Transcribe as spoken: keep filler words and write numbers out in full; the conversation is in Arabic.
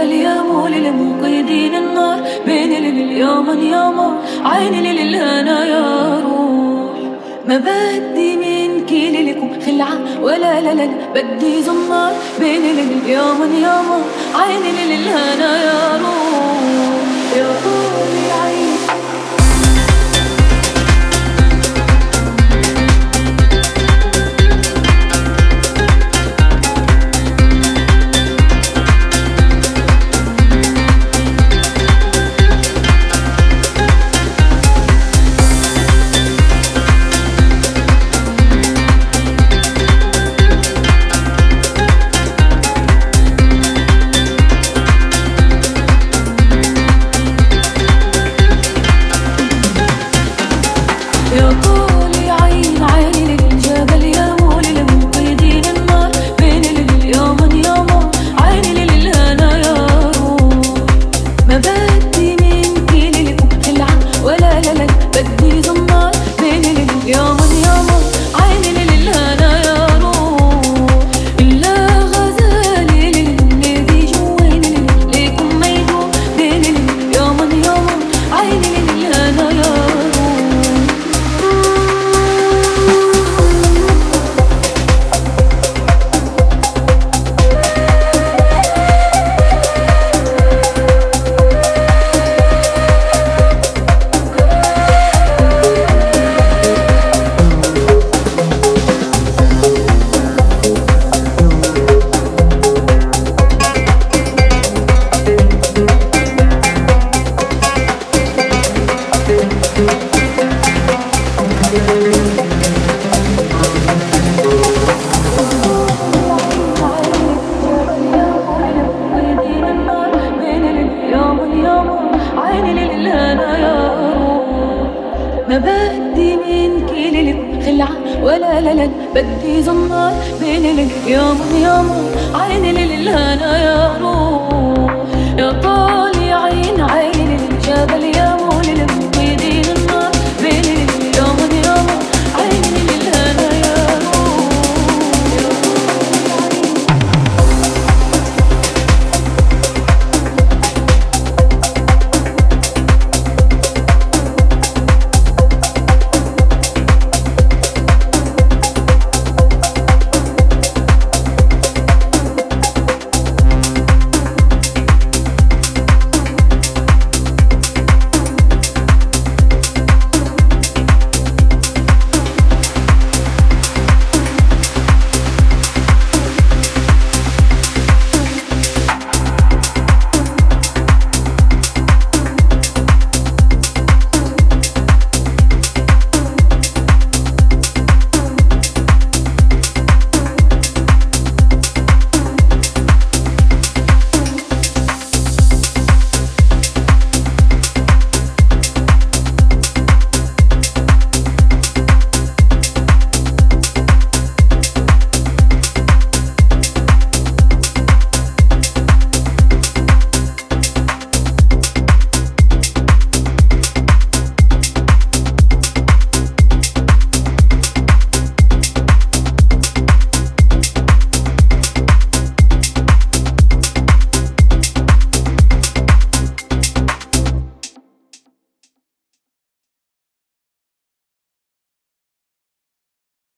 الجبل يا مولي لموقدين النار، بين اليوم يوم عيني للهنا يا روح. ما بدي منك لكم خلعة ولا لا لا بدي زمار، بين اليوم يوم عيني للهنا يا روح يا روحي عيني. يا طولي عين عيني للجبل يا مولي لموقدين النار، بين اليوم يوم عيني للهنا يا روح. ما بدي منك لكم خلعة ولا لا لا بدي زمار، بين اليوم يوم عيني للهنا يا روح. إلا غزالي للذي جويني ليكم ميدوم، بين اليوم يوم عيني للهنا يا روح. ما بدي منك لكم خلعة ولا لا لا بدي زمار، بين اليوم يوم عيني للهنا يا روح. يا طالي عين عيني للجبل يا مولي